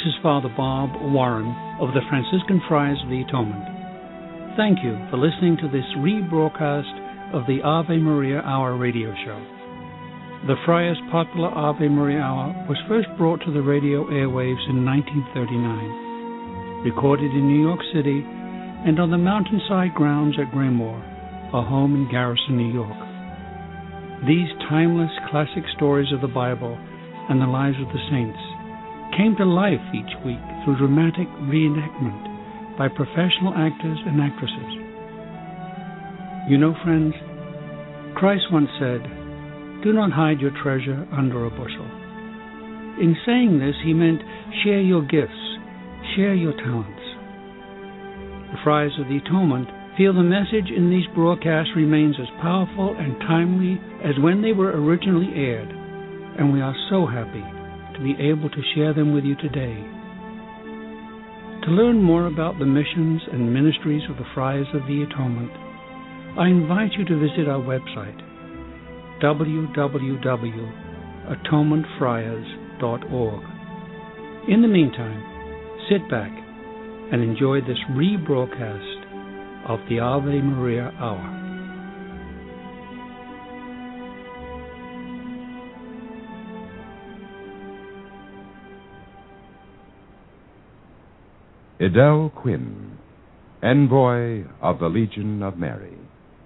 is Father Bob Warren of the Franciscan Friars of the Atonement. Thank you for listening to this rebroadcast of the Ave Maria Hour radio show. The Friars' popular Ave Maria Hour was first brought to the radio airwaves in 1939, recorded in New York City and on the mountainside grounds at Graymoor, a home in Garrison, New York. These timeless classic stories of the Bible and the lives of the saints came to life each week through dramatic reenactment by professional actors and actresses. You know, friends, Christ once said, "Do not hide your treasure under a bushel." In saying this, he meant share your gifts, share your talents. The Friars of the Atonement feel the message in these broadcasts remains as powerful and timely as when they were originally aired, and we are so happy to be able to share them with you today. To learn more about the missions and ministries of the Friars of the Atonement, I invite you to visit our website, www.atonementfriars.org. In the meantime, sit back and enjoy this rebroadcast of the Ave Maria Hour. Edel Quinn, Envoy of the Legion of Mary.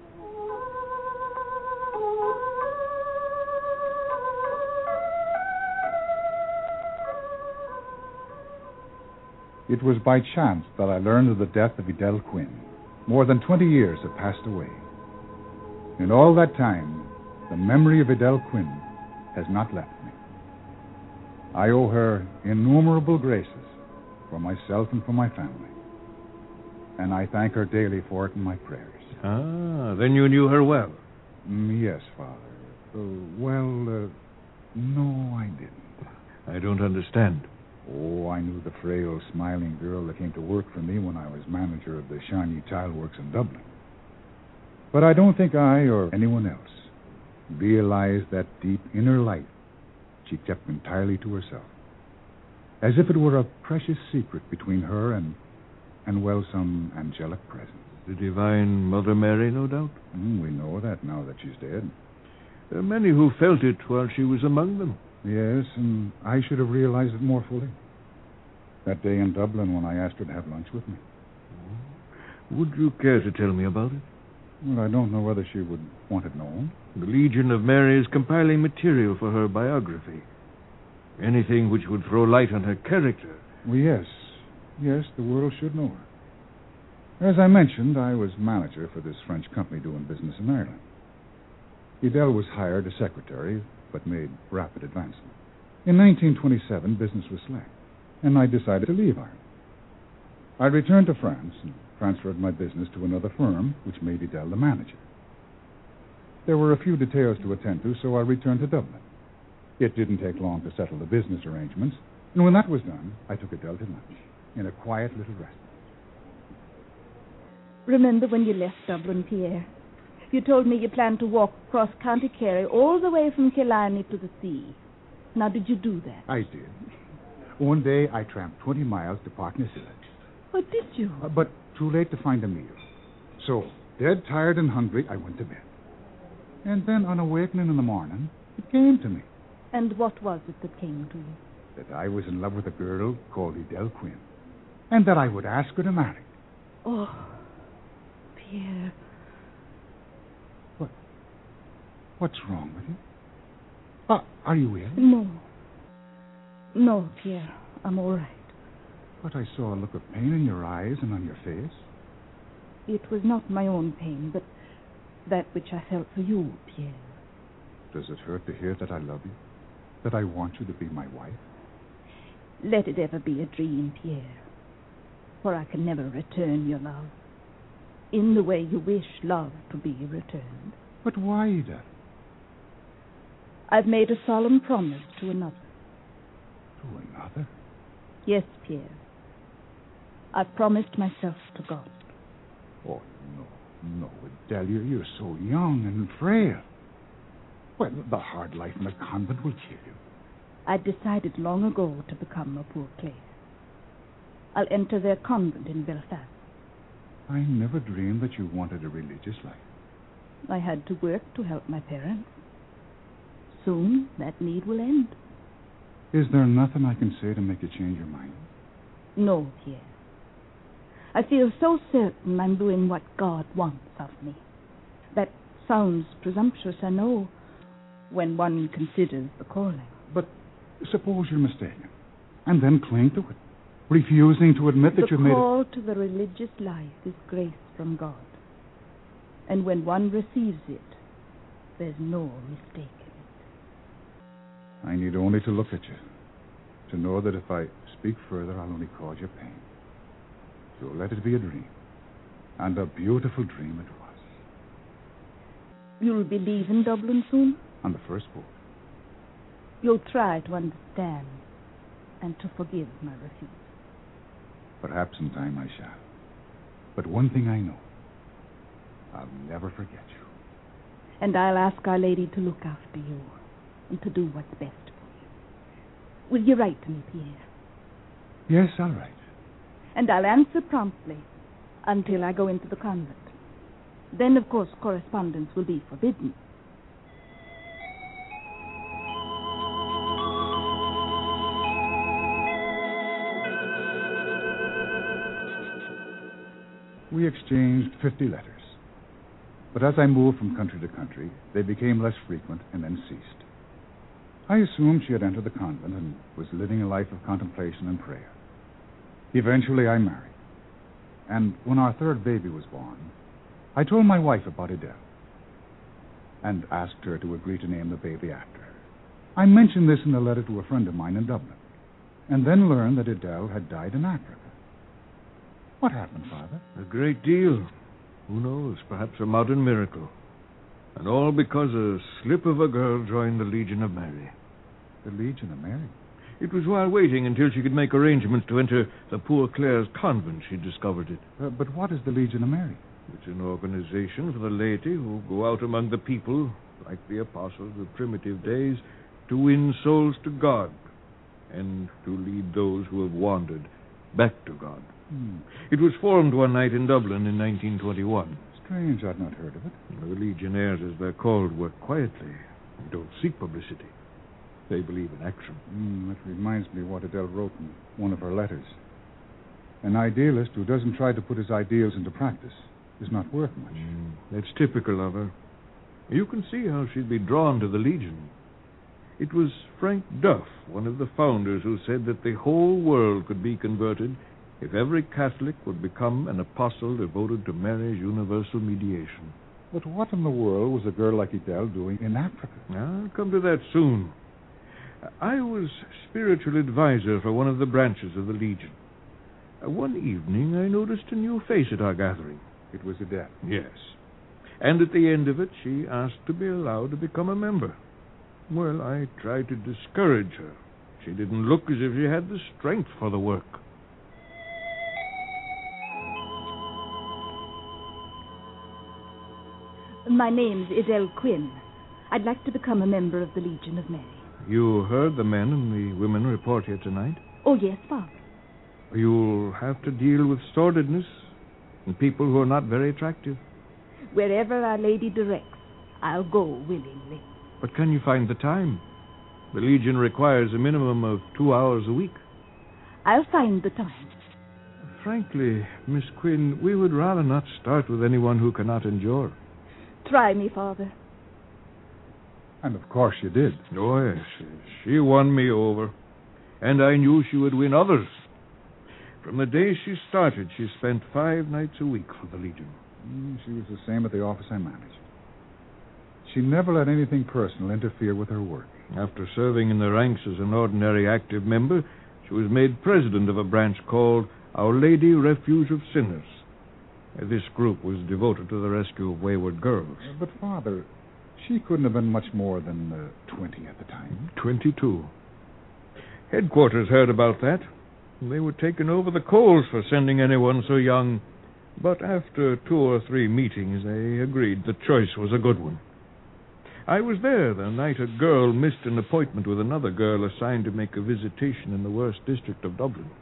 It was by chance that I learned of the death of Edel Quinn. More than 20 years have passed away. In all that time, the memory of Edel Quinn has not left me. I owe her innumerable graces for myself and for my family. And I thank her daily for it in my prayers. Ah, then you knew her well. Yes, Father. No, I didn't. I don't understand. Oh, I knew the frail, smiling girl that came to work for me when I was manager of the Shiny Tile Works in Dublin. But I don't think I or anyone else realized that deep inner life she kept entirely to herself, as if it were a precious secret between her and some angelic presence. The Divine Mother Mary, no doubt? We know that now that she's dead. There are many who felt it while she was among them. Yes, and I should have realized it more fully that day in Dublin when I asked her to have lunch with me. Would you care to tell me about it? Well, I don't know whether she would want it known. The Legion of Mary is compiling material for her biography. Anything which would throw light on her character. Well, yes, the world should know her. As I mentioned, I was manager for this French company doing business in Ireland. Edel was hired as secretary, but made rapid advancement. In 1927, business was slack, and I decided to leave Ireland. I returned to France and transferred my business to another firm, which made Edel the manager. There were a few details to attend to, so I returned to Dublin. It didn't take long to settle the business arrangements, and when that was done, I took Edel to lunch in a quiet little restaurant. Remember when you left Dublin, Pierre? You told me you planned to walk across County Kerry all the way from Killarney to the sea. Now, did you do that? I did. One day, I tramped 20 miles to Partnersville. Oh, did you? But too late to find a meal. So, dead tired and hungry, I went to bed. And then, on awakening in the morning, it came to me. And what was it that came to you? That I was in love with a girl called Edel Quinn. And that I would ask her to marry. Oh, Pierre. What's wrong with you? Are you ill? No, Pierre. I'm all right. But I saw a look of pain in your eyes and on your face. It was not my own pain, but that which I felt for you, Pierre. Does it hurt to hear that I love you? That I want you to be my wife? Let it ever be a dream, Pierre. For I can never return your love. In the way you wish love to be returned. But why, Edel? I've made a solemn promise to another. To another? Yes, Pierre. I've promised myself to God. Oh, no, Edel, you're so young and frail. Well, the hard life in the convent will kill you. I decided long ago to become a poor clay. I'll enter their convent in Belfast. I never dreamed that you wanted a religious life. I had to work to help my parents. Soon that need will end. Is there nothing I can say to make you change your mind? No, Pierre. I feel so certain I'm doing what God wants of me. That sounds presumptuous, I know, when one considers the calling. But suppose you're mistaken, and then cling to it, refusing to admit that you made it. The call to the religious life is grace from God. And when one receives it, there's no mistaking it. I need only to look at you, to know that if I speak further, I'll only cause you pain. So let it be a dream. And a beautiful dream it was. You'll be leaving Dublin soon? On the first boat. You'll try to understand and to forgive my refusal. Perhaps in time I shall. But one thing I know. I'll never forget you. And I'll ask Our Lady to look after you and to do what's best for you. Will you write to me, Pierre? Yes, I'll write. And I'll answer promptly until I go into the convent. Then, of course, correspondence will be forbidden. We exchanged 50 letters. But as I moved from country to country, they became less frequent and then ceased. I assumed she had entered the convent and was living a life of contemplation and prayer. Eventually, I married. And when our third baby was born, I told my wife about Adele and asked her to agree to name the baby after her. I mentioned this in a letter to a friend of mine in Dublin, and then learned that Adele had died in Africa. What happened, Father? A great deal. Who knows? Perhaps a modern miracle. And all because a slip of a girl joined the Legion of Mary. The Legion of Mary? It was while waiting until she could make arrangements to enter the poor Clare's convent she discovered it. But what is the Legion of Mary? It's an organization for the laity who go out among the people, like the apostles of primitive days, to win souls to God and to lead those who have wandered back to God. It was formed one night in Dublin in 1921. Strange, I'd not heard of it. The Legionnaires, as they're called, work quietly. They don't seek publicity. They believe in action. That reminds me of what Adele wrote in one of her letters. An idealist who doesn't try to put his ideals into practice is not worth much. That's typical of her. You can see how she'd be drawn to the Legion. It was Frank Duff, one of the founders, who said that the whole world could be converted if every Catholic would become an apostle devoted to Mary's universal mediation. But what in the world was a girl like Adele doing in Africa? I'll come to that soon. I was spiritual advisor for one of the branches of the Legion. One evening, I noticed a new face at our gathering. It was Adele. Yes. And at the end of it, she asked to be allowed to become a member. Well, I tried to discourage her. She didn't look as if she had the strength for the work. My name's Adele Quinn. I'd like to become a member of the Legion of Mary. You heard the men and the women report here tonight? Oh, yes, Father. You'll have to deal with sordidness and people who are not very attractive. Wherever Our Lady directs, I'll go willingly. But can you find the time? The Legion requires a minimum of 2 hours a week. I'll find the time. Frankly, Miss Quinn, we would rather not start with anyone who cannot endure. Try me, Father. And of course you did. Oh, yes. She won me over. And I knew she would win others. From the day she started, she spent 5 nights a week for the Legion. She was the same at the office I managed. She never let anything personal interfere with her work. After serving in the ranks as an ordinary active member, she was made president of a branch called Our Lady Refuge of Sinners. This group was devoted to the rescue of wayward girls. But, Father, she couldn't have been much more than 20 at the time. 22. Headquarters heard about that. They were taken over the coals for sending anyone so young. But after 2 or 3 meetings, they agreed the choice was a good one. I was there the night a girl missed an appointment with another girl assigned to make a visitation in the worst district of Dublin.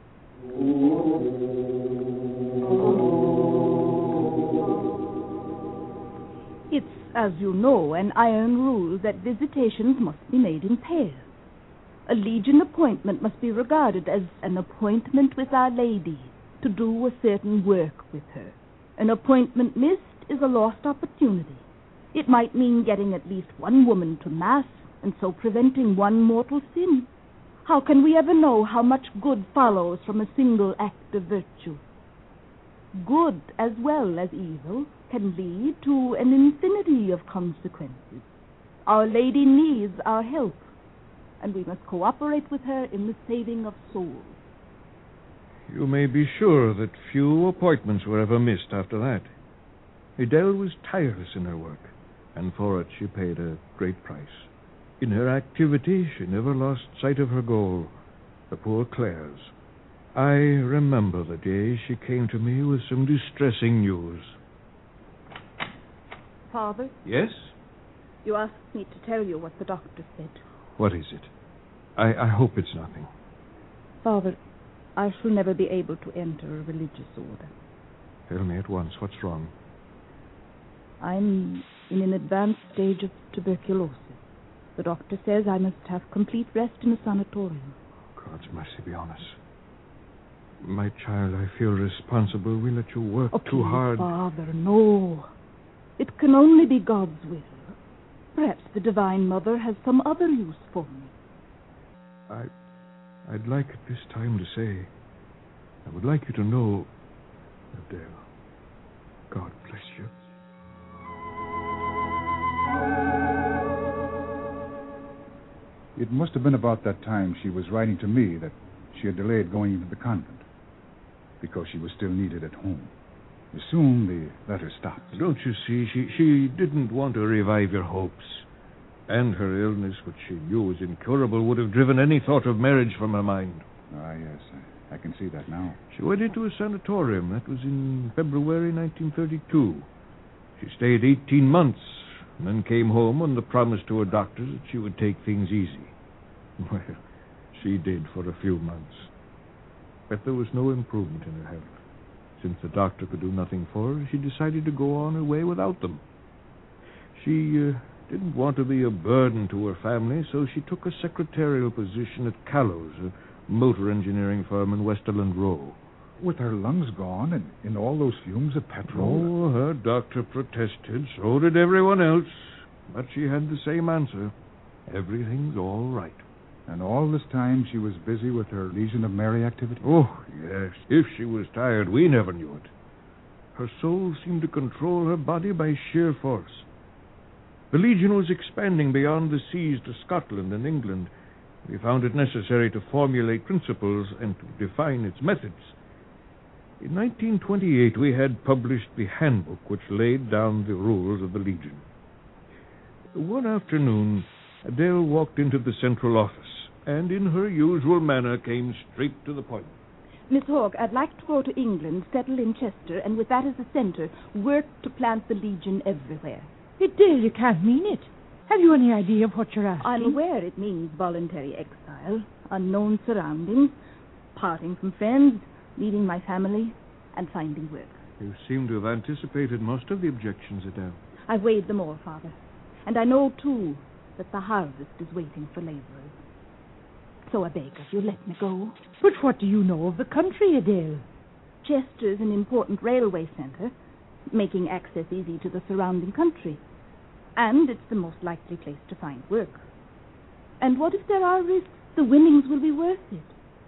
It's, as you know, an iron rule that visitations must be made in pairs. A Legion appointment must be regarded as an appointment with Our Lady to do a certain work with her. An appointment missed is a lost opportunity. It might mean getting at least one woman to Mass and so preventing one mortal sin. How can we ever know how much good follows from a single act of virtue? Good as well as evil can lead to an infinity of consequences. Our Lady needs our help, and we must cooperate with her in the saving of souls. You may be sure that few appointments were ever missed after that. Adele was tireless in her work, and for it she paid a great price. In her activity, she never lost sight of her goal, the poor Clares. I remember the day she came to me with some distressing news. Father? Yes? You asked me to tell you what the doctor said. What is it? I hope it's nothing. Father, I shall never be able to enter a religious order. Tell me at once. What's wrong? I'm in an advanced stage of tuberculosis. The doctor says I must have complete rest in a sanatorium. God's mercy be on us. My child, I feel responsible. We let you work too hard. Father, no. It can only be God's will. Perhaps the Divine Mother has some other use for me. I'd like at this time to say, I would like you to know, Adele, God bless you. It must have been about that time she was writing to me that she had delayed going into the convent because she was still needed at home. Soon the letter stopped. Don't you see, she didn't want to revive your hopes. And her illness, which she knew was incurable, would have driven any thought of marriage from her mind. Ah, yes, I can see that now. She went into a sanatorium. That was in February 1932. She stayed 18 months and then came home on the promise to her doctors that she would take things easy. Well, she did for a few months. But there was no improvement in her health. Since the doctor could do nothing for her, she decided to go on her way without them. She didn't want to be a burden to her family, so she took a secretarial position at Callows, a motor engineering firm in Westerland Row. With her lungs gone and in all those fumes of petrol? Oh, her doctor protested. So did everyone else. But she had the same answer. Everything's all right. And all this time she was busy with her Legion of Mary activity? Oh, yes. If she was tired, we never knew it. Her soul seemed to control her body by sheer force. The Legion was expanding beyond the seas to Scotland and England. We found it necessary to formulate principles and to define its methods. In 1928, we had published the handbook which laid down the rules of the Legion. One afternoon, Adele walked into the central office and in her usual manner came straight to the point. Miss Hawke, I'd like to go to England, settle in Chester, and with that as a center, work to plant the Legion everywhere. Adele, you can't mean it. Have you any idea of what you're asking? I'm aware it means voluntary exile, unknown surroundings, parting from friends, leaving my family, and finding work. You seem to have anticipated most of the objections, Adele. I've weighed them all, Father. And I know, too, that the harvest is waiting for laborers. So I beg of you, let me go. But what do you know of the country, Adele? Chester's an important railway center, making access easy to the surrounding country. And it's the most likely place to find work. And what if there are risks? The winnings will be worth it.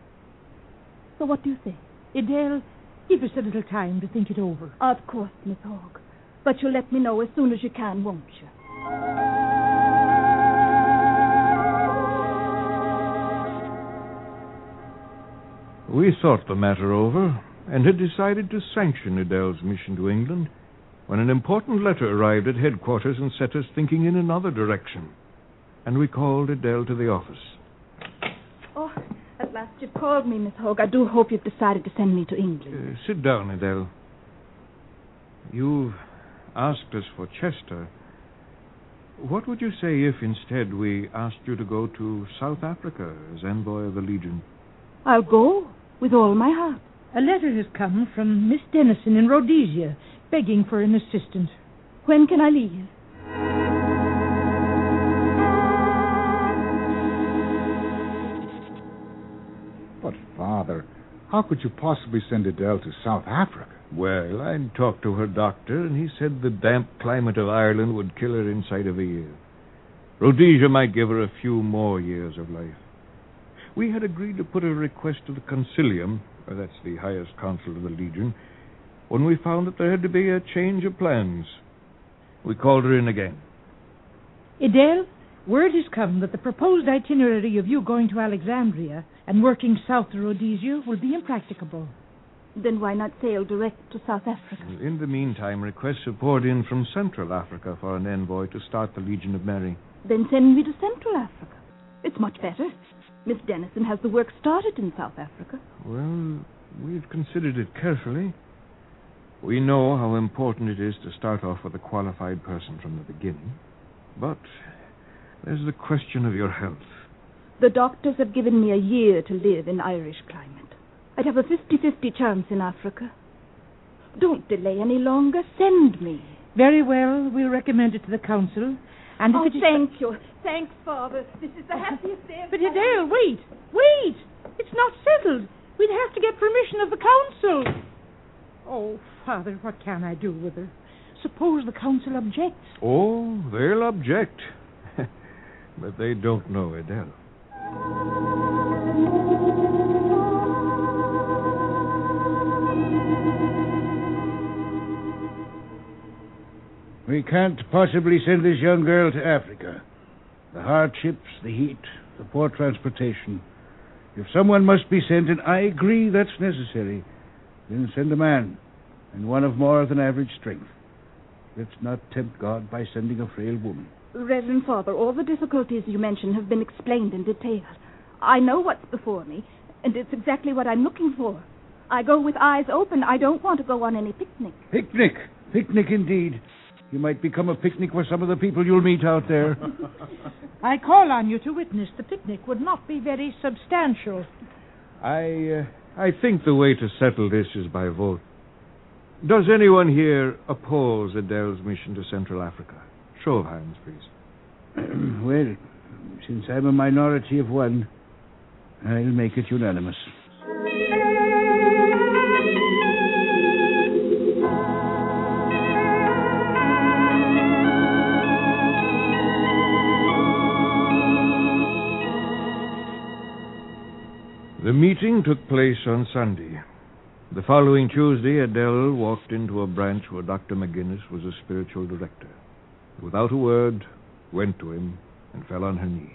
So what do you say? Adele, give us a little time to think it over. Of course, Miss Hogg. But you'll let me know as soon as you can, won't you? We thought the matter over and had decided to sanction Adele's mission to England when an important letter arrived at headquarters and set us thinking in another direction. And we called Adele to the office. Oh, at last you've called me, Miss Hogg. I do hope you've decided to send me to England. Sit down, Adele. You've asked us for Chester. What would you say if instead we asked you to go to South Africa as envoy of the Legion? I'll go. with all my heart. A letter has come from Miss Dennison in Rhodesia, begging for an assistant. When can I leave? But, Father, how could you possibly send Adele to South Africa? Well, I talked to her doctor, and he said the damp climate of Ireland would kill her inside of a year. Rhodesia might give her a few more years of life. We had agreed to put a request to the Concilium, or that's the highest council of the Legion, when we found that there had to be a change of plans. We called her in again. Adele, word has come that the proposed itinerary of you going to Alexandria and working south to Rhodesia will be impracticable. Then why not sail direct to South Africa? In the meantime, requests have poured in from Central Africa for an envoy to start the Legion of Mary. Then send me to Central Africa. It's much better. Miss Dennison has the work started in South Africa. Well, we've considered it carefully. We know how important it is to start off with a qualified person from the beginning. But there's the question of your health. The doctors have given me a year to live in Irish climate. I'd have a 50-50 chance in Africa. Don't delay any longer. Send me. Very well. We'll recommend it to the council. And if it is... thank you. Thanks, Father. This is the happiest day of But my Adele, wait. Wait. It's not settled. We'd have to get permission of the council. Oh, Father, what can I do with her? Suppose the council objects. Oh, they'll object. But they don't know Adele. We can't possibly send this young girl to Africa. The hardships, the heat, the poor transportation. If someone must be sent, and I agree that's necessary, then send a man, and one of more than average strength. Let's not tempt God by sending a frail woman. Reverend Father, all the difficulties you mentioned have been explained in detail. I know what's before me, and it's exactly what I'm looking for. I go with eyes open. I don't want to go on any picnic. Picnic? Picnic indeed. You might become a picnic for some of the people you'll meet out there. I call on you to witness the picnic would not be very substantial. I think the way to settle this is by vote. Does anyone here oppose Adele's mission to Central Africa? Show of hands, please. Well, since I'm a minority of one, I'll make it unanimous. The meeting took place on Sunday. The following Tuesday, Adele walked into a branch where Dr. McGinnis was a spiritual director. Without a word, went to him and fell on her knee.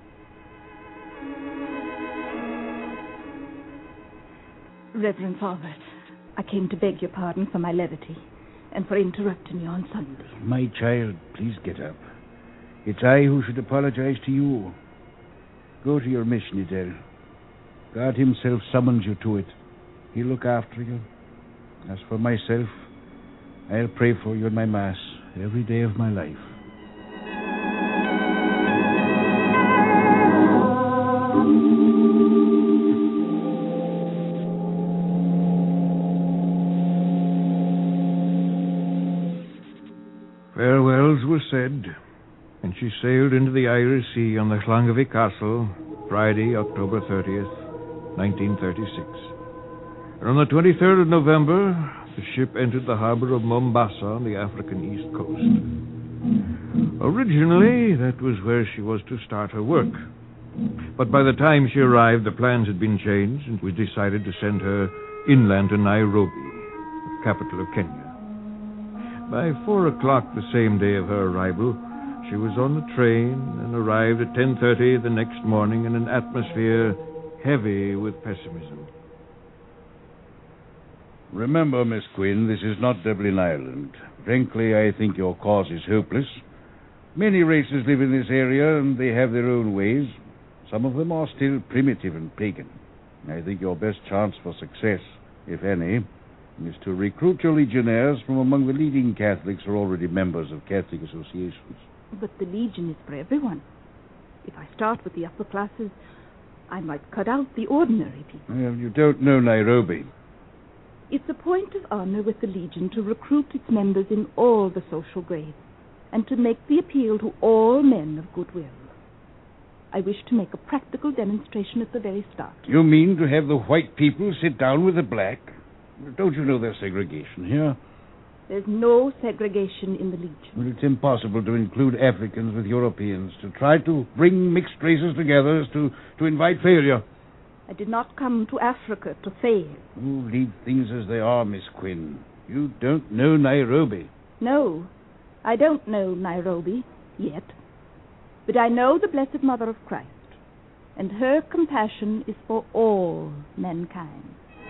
Reverend Father, I came to beg your pardon for my levity and for interrupting you on Sunday. My child, please get up. It's I who should apologize to you. Go to your mission, Adele. God himself summons you to it. He'll look after you. As for myself, I'll pray for you in my Mass every day of my life. Farewells were said, and she sailed into the Irish Sea on the Llangefni Castle, Friday, October 30th, 1936. And on the 23rd of November, the ship entered the harbor of Mombasa on the African east coast. Originally, that was where she was to start her work. But by the time she arrived, the plans had been changed, and we decided to send her inland to Nairobi, the capital of Kenya. By 4 o'clock the same day of her arrival, she was on the train and arrived at 10:30 the next morning in an atmosphere heavy with pessimism. Remember, Miss Quinn, this is not Dublin, Ireland. Frankly, I think your cause is hopeless. Many races live in this area, and they have their own ways. Some of them are still primitive and pagan. I think your best chance for success, if any, is to recruit your legionnaires from among the leading Catholics who are already members of Catholic associations. But the Legion is for everyone. If I start with the upper classes, I might cut out the ordinary people. Well, you don't know Nairobi. It's a point of honor with the Legion to recruit its members in all the social grades and to make the appeal to all men of goodwill. I wish to make a practical demonstration at the very start. You mean to have the white people sit down with the black? Don't you know there's segregation here? There's no segregation in the Legion. Well, it's impossible to include Africans with Europeans. To try to bring mixed races together is to invite failure. I did not come to Africa to fail. Oh, leave things as they are, Miss Quinn. You don't know Nairobi. No, I don't know Nairobi yet. But I know the Blessed Mother of Christ, and her compassion is for all mankind.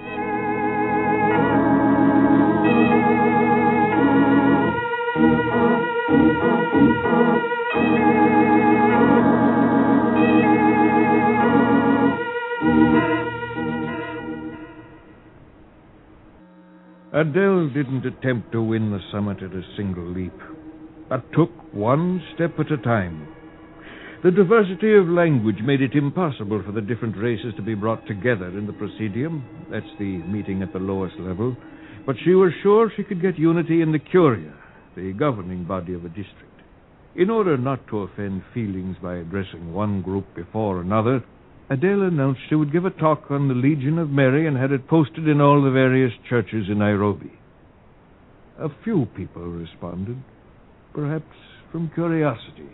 Adele didn't attempt to win the summit at a single leap, but took one step at a time. The diversity of language made it impossible for the different races to be brought together in the Presidium. That's the meeting at the lowest level. But she was sure she could get unity in the Curia, the governing body of a district. In order not to offend feelings by addressing one group before another, Adele announced she would give a talk on the Legion of Mary and had it posted in all the various churches in Nairobi. A few people responded, perhaps from curiosity.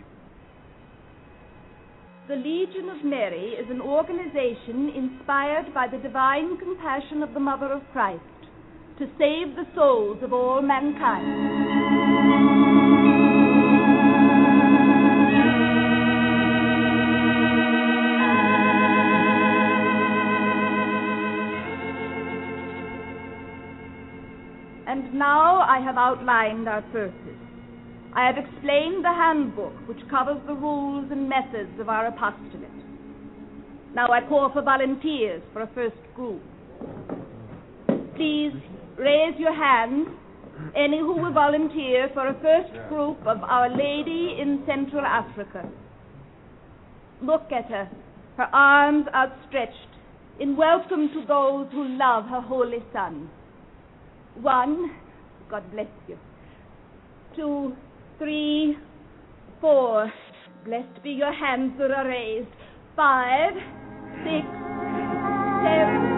The Legion of Mary is an organization inspired by the divine compassion of the Mother of Christ to save the souls of all mankind. And now I have outlined our purpose. I have explained the handbook which covers the rules and methods of our apostolate. Now I call for volunteers for a first group. Please raise your hands, any who will volunteer for a first group of Our Lady in Central Africa. Look at her, her arms outstretched, in welcome to those who love her Holy Son. 1, God bless you. 2, 3, 4, blessed be your hands that are raised. 5, 6, 7.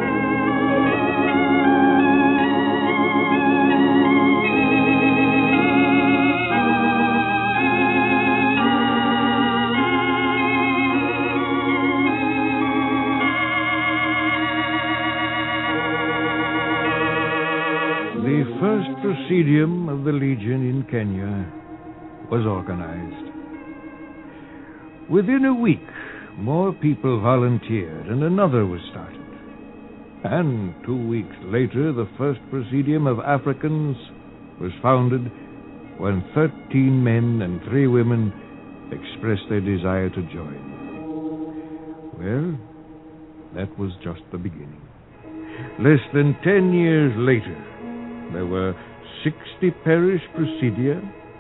The first Presidium of the Legion in Kenya was organized. Within a week, more people volunteered and another was started. And 2 weeks later, the first Presidium of Africans was founded when 13 men and 3 women expressed their desire to join. Well, that was just the beginning. Less than 10 years later, there were 60 parish presidia,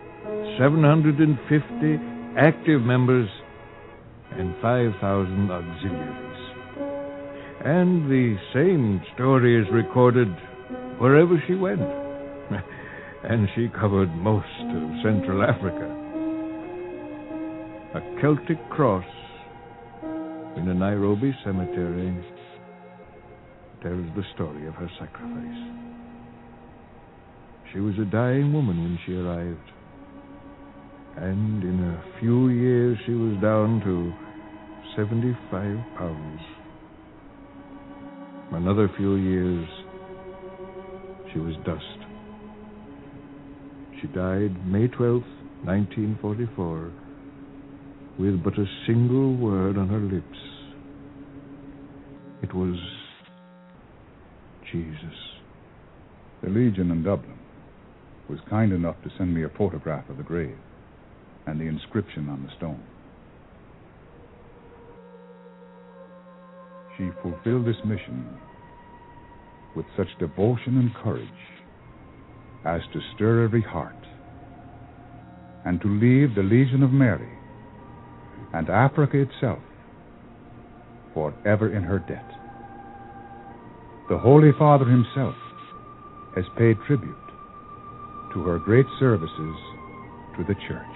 750 active members, and 5,000 auxiliaries. And the same story is recorded wherever she went. And she covered most of Central Africa. A Celtic cross in a Nairobi cemetery tells the story of her sacrifice. She was a dying woman when she arrived. And in a few years, she was down to 75 pounds. Another few years, she was dust. She died May 12th, 1944, with but a single word on her lips. It was Jesus. The Legion in Dublin was kind enough to send me a photograph of the grave and the inscription on the stone. She fulfilled this mission with such devotion and courage as to stir every heart and to leave the Legion of Mary and Africa itself forever in her debt. The Holy Father himself has paid tribute to her great services to the Church.